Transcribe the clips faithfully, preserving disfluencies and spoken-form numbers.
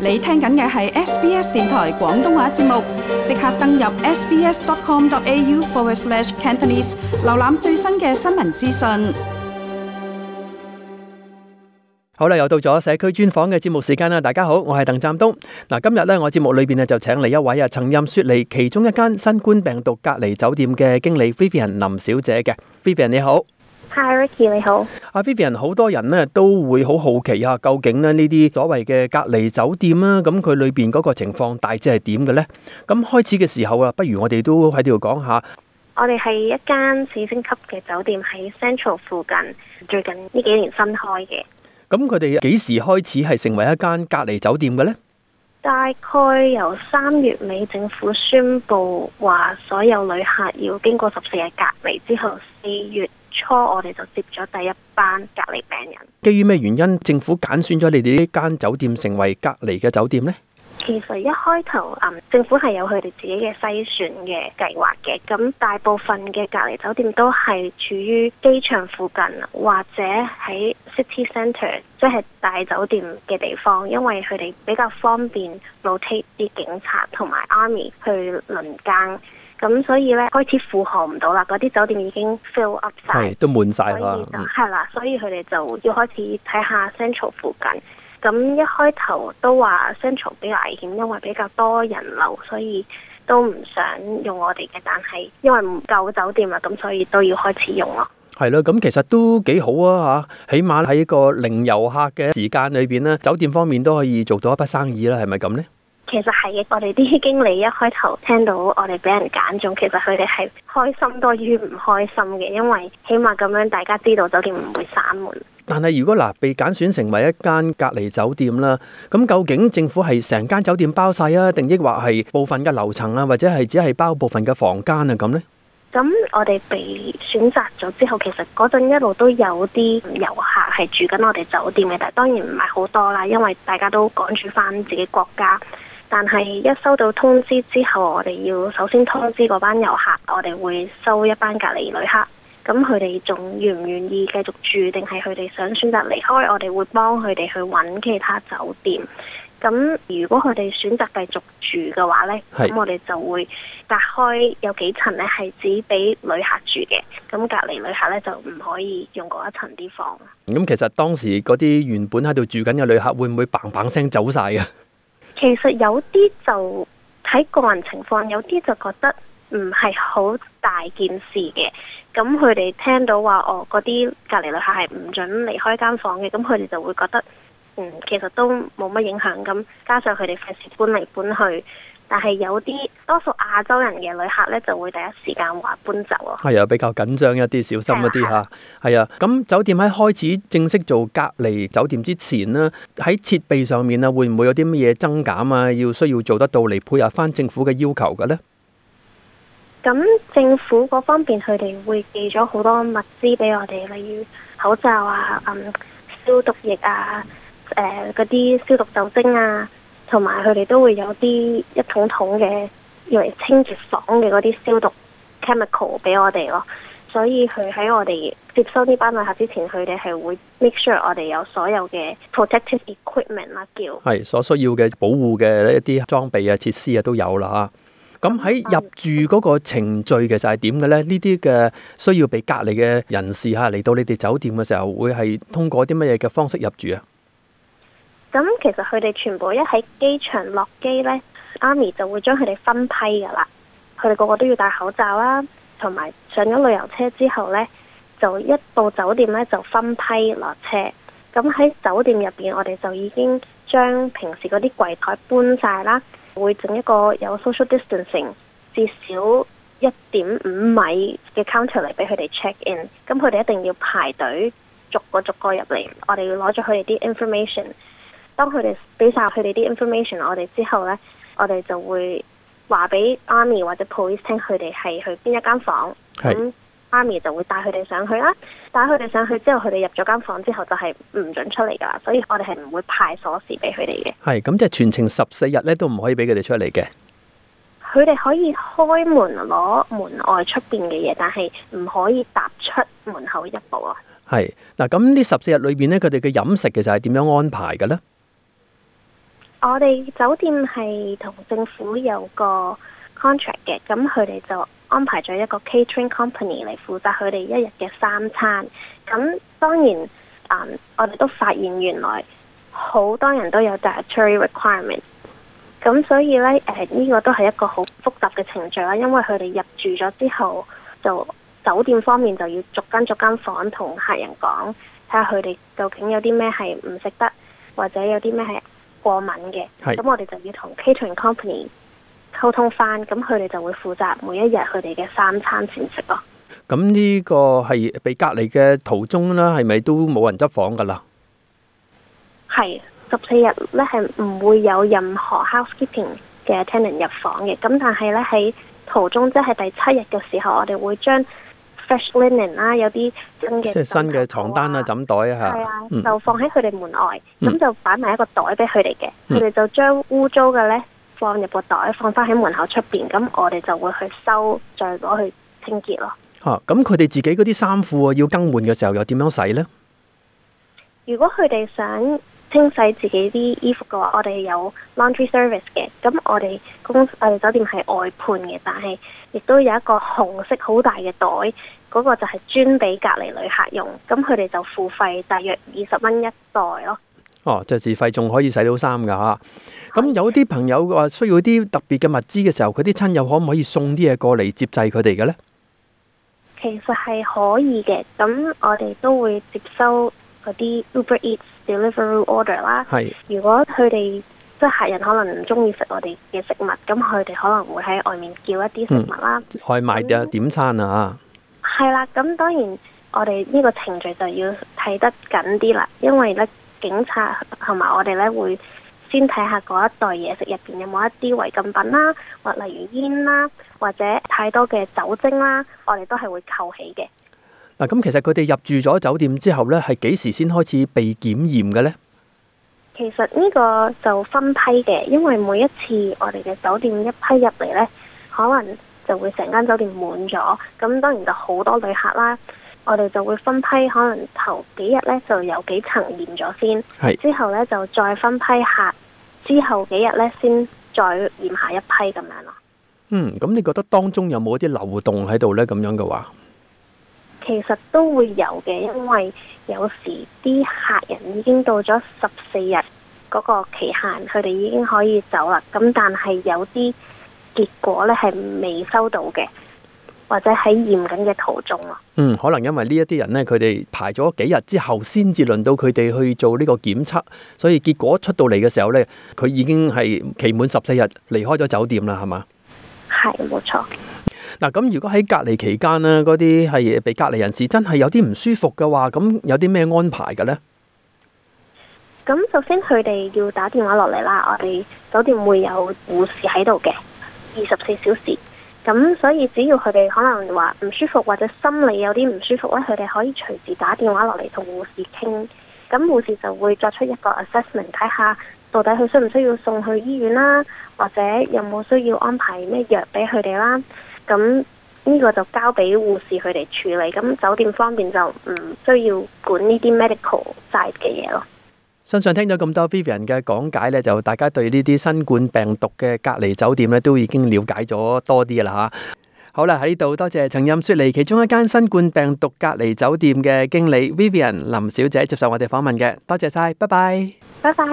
你聽緊嘅係 S B S 電台廣東話節目，即刻登入 sbs.com.au forward slash Cantonese， 瀏覽最新嘅新聞資訊。 好啦，又到咗社區專訪嘅節目時間啦！大家好，我係鄧湛東。嗱，今日咧我節目裏邊咧就請嚟一位啊，曾任雪梨其中一間新冠病毒隔離酒店嘅經理 Vivian 林小姐嘅。Vivian 你好。 Hi Ricky 你好。 阿 Vivian， 好多人咧都會好好奇啊，究竟咧呢啲所謂嘅隔離酒店啊，咁佢裏邊嗰個情況大致係點嘅呢？咁開始嘅時候啊，不如我哋都喺度講下。 我哋係一間四星級嘅酒店喺 Central 附近，最近呢幾年新開嘅。 咁佢哋幾時開始係成為一間隔離酒店嘅呢？ 大概由三月尾政府宣布話所有旅客要經過十四日隔離之後，四月初我哋就接咗第一班隔離病人。 基於咩原因政府揀選咗你哋呢間酒店成為隔離嘅酒店呢？ 其實一開頭，嗯，政府係有佢哋自己嘅篩選嘅計劃嘅。咁大部分嘅隔離酒店都係處於機場附近或者喺 City Centre， 即係大酒店嘅地方，因為佢哋比較方便 rotate 啲警察同埋 Army 去輪更。咁所以咧開始負荷唔到啦，嗰啲酒店已經 fill up 晒， 係都滿晒啦。 係啦，所以佢哋就要開始睇下 Central 附近。咁一開頭都話 Central 比較危險，因為比較多人流，所以都唔想用我哋嘅。但係因為唔夠酒店啦，咁所以都要開始用咯。係咯，咁其實都幾好啊嚇！起碼喺個零遊客嘅時間裏邊咧，酒店方面都可以做到一筆生意啦，係咪咁呢？ 其實係嘅，我哋啲經理一開頭聽到我哋俾人揀中，其實佢哋係開心多於唔開心嘅，因為起碼咁樣大家知道酒店唔會閂門。但係如果嗱被揀選成為一間隔離酒店啦，咁究竟政府係成間酒店包晒啊，定抑或係部分嘅樓層啊，或者係只係包部分嘅房間啊咁呢？咁我哋被選擇咗之後，其實嗰陣一路都有啲遊客係住緊我哋酒店嘅，但係當然唔係好多啦，因為大家都趕住翻自己國家。但係一收到通知之後，我哋要首先通知嗰班遊客，我哋會收一班隔離旅客。咁佢哋仲願唔願意繼續住，定係佢哋想選擇離開？我哋會幫佢哋去揾其他酒店。咁如果佢哋選擇繼續住嘅話呢，咁我哋就會隔開有幾層呢係只俾旅客住嘅。咁隔離旅客呢，就唔可以用嗰一層啲房。咁其實當時嗰啲原本喺度住緊嘅旅客會唔會砰砰聲走晒啊？其實有啲就睇個人情況，有啲就覺得唔係好大件事嘅。咁佢哋聽到話哦，嗰啲隔離旅客係唔准離開間房嘅，咁佢哋就會覺得嗯，其實都冇乜影響。咁加上佢哋費事搬嚟搬去，但係有啲多數亞洲人嘅旅客呢，就會第一時間話搬走咯。係啊，比較緊張一啲，小心一啲嚇。係啊，咁酒店喺開始正式做隔離酒店之前呢，喺設備上面啊，會唔會有啲乜嘢增減啊？要需要做得到嚟配合翻政府嘅要求嘅呢？咁政府嗰方面，佢哋會寄咗好多物資俾我哋，例如口罩啊、嗯、消毒液啊、誒嗰啲消毒酒精啊，同埋佢哋都會有啲一桶桶嘅用嚟清潔房嘅嗰啲消毒 chemical 俾我哋咯。所以佢喺我哋接收呢班旅客之前，佢哋係會 make sure 我哋有所有嘅 protective equipment 啦，叫係所需要嘅保護嘅一啲裝備啊、設施啊都有啦。咁喺入住嗰個程序其實係點嘅呢？呢啲嘅需要被隔離嘅人士嚇嚟到你哋酒店嘅時候，會係通過啲乜嘢嘅方式入住啊？咁其實佢哋全部一喺機場落機呢， Army 就會將佢哋分批㗎啦。佢哋個個都要戴口罩啦，同埋上咗旅遊車之後呢，就一到酒店呢，就分批落車。咁喺酒店入邊，我哋就已經將平時嗰啲櫃台搬晒啦。會整一個有 social distancing 至少一點五米嘅 counter 嚟俾佢哋 check in， 咁佢哋一定要排隊逐個逐個入嚟，我哋要攞咗佢哋啲 information。當佢哋俾晒佢哋啲 information 我哋之後呢，我哋就會話俾 Army 或者 police 聽佢哋係去邊一間房，咁 Army 就會帶佢哋上去啦。帶佢哋上去之後，佢哋入咗間房之後就係唔准出嚟噶啦，所以我哋係唔會派鎖匙俾佢哋嘅。係咁，即係全程十四日咧都唔可以俾佢哋出嚟嘅。佢哋可以開門攞門外出邊嘅嘢，但係唔可以踏出門口一步啊。係嗱，咁呢十四日裏邊咧，佢哋嘅飲食其實係點樣安排嘅咧？ 我哋酒店係同政府有個 contract 嘅，咁佢哋就安排咗一個 catering company 嚟負責佢哋一日嘅三餐。咁當然，嗯，我哋都發現原來好多人都有 dietary requirement， 咁所以呢，誒、呃、呢、這個都係一個好複雜嘅程序啦。因為佢哋入住咗之後，就酒店方面就要逐間逐間房同客人講，睇下佢哋究竟有啲咩係唔食得，或者有啲咩係過敏嘅。咁我哋就要同 catering company 溝通翻，咁佢哋就會負責每一日佢哋嘅三餐膳食咯。 咁呢個係被隔離嘅途中啦，係咪都冇人執房噶啦？係十四日咧，係唔會有任何 housekeeping 嘅 tenant 入房嘅。咁但係咧喺途中，即係第七日嘅時候，我哋會將 fresh linen 啦，有啲新嘅即係新嘅床單啊、枕袋啊， 係啊，嗯、就放喺佢哋門外，咁、嗯、就擺埋一個袋俾佢哋嘅。佢哋、嗯、就將污糟嘅咧放入個袋，放翻喺門口出邊。咁我哋就會去收，再攞去清潔咯。 啊，咁佢哋自己嗰啲衫褲啊，要更換嘅時候又點樣洗呢？ 如果佢哋想清洗自己啲衣服嘅話，我哋有 laundry service 嘅。咁我哋公我哋酒店係外判嘅，但係亦都有一個紅色好大嘅袋，嗰、那個就係專俾隔離旅客用。咁佢哋就付費大約二十蚊一袋咯。哦， 即係自費仲可以洗到衫噶吓。咁有啲朋友話需要啲特別嘅物資嘅時候，佢啲親友可唔可以送啲嘢過嚟接濟佢哋嘅呢？ 其實係可以嘅，咁我哋都會接收嗰啲 Uber Eats Deliveroo order 啦。係。如果佢哋即係客人可能唔中意食我哋嘅食物，咁佢哋可能會喺外面叫一啲食物啦。嗯、外賣嘅那點餐啊。 係啦，咁當然我哋呢個程序就要睇得緊啲啦，因為咧警察同埋我哋咧會先睇下嗰一袋嘢食入邊有冇一啲違禁品啦，或例如煙啦，或者太多嘅酒精啦，我哋都係會扣起嘅。 嗱，咁其實佢哋入住咗酒店之後呢，係幾時先開始被檢驗嘅呢？ 其實呢個就分批嘅，因為每一次我哋嘅酒店一批入嚟呢，可能就會成間酒店滿咗，咁當然就好多旅客啦。我哋就會分批，可能頭幾日呢就有幾層驗咗先，是之後呢就再分批客，之後幾日呢先再驗下一批咁樣咯。 嗯，咁你覺得當中有冇一啲漏洞喺度呢？咁樣嘅話， 其實都會有嘅，因為有時啲客人已經到咗十四日嗰個期限，佢哋已經可以走啦。咁但係有啲結果呢係未收到嘅，或者喺驗緊嘅途中咯。 嗯，可能因為呢一啲人呢，佢哋排咗幾日之後，先至輪到佢哋去做呢個檢測，所以結果出到嚟嘅時候呢，佢已經係期滿十四日離開咗酒店啦，係嘛？ 係，冇錯。 嗱，咁如果喺隔離期間呢，嗰啲係被隔離人士真係有啲唔舒服嘅話，咁有啲咩安排嘅呢？ 咁首先佢哋要打電話落嚟啦，我哋酒店會有護士喺度嘅，二十四小時。咁所以只要佢哋可能話唔舒服或者心理有啲唔舒服咧，佢哋可以隨時打電話落嚟同護士傾。咁護士就會作出一個 assessment， 睇下到底佢需唔需要送去醫院啦，或者有冇需要安排咩藥俾佢哋啦。咁呢個就交俾護士佢哋處理。咁酒店方面就唔需要管呢啲 medical side 嘅嘢咯。 相信聽咗咁多 Vivian 嘅講解咧，就大家對呢啲新冠病毒嘅隔離酒店咧，都已經了解咗多啲啦吓。好啦，喺呢度多謝陳蔭雪嚟其中一間新冠病毒隔離酒店嘅經理 Vivian 林小姐接受我哋訪問嘅，多謝晒，拜拜， 拜拜。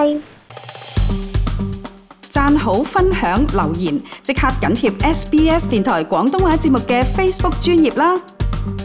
讚好、分享、留言，即刻緊貼 S B S 電台廣東話節目嘅 Facebook 專頁啦。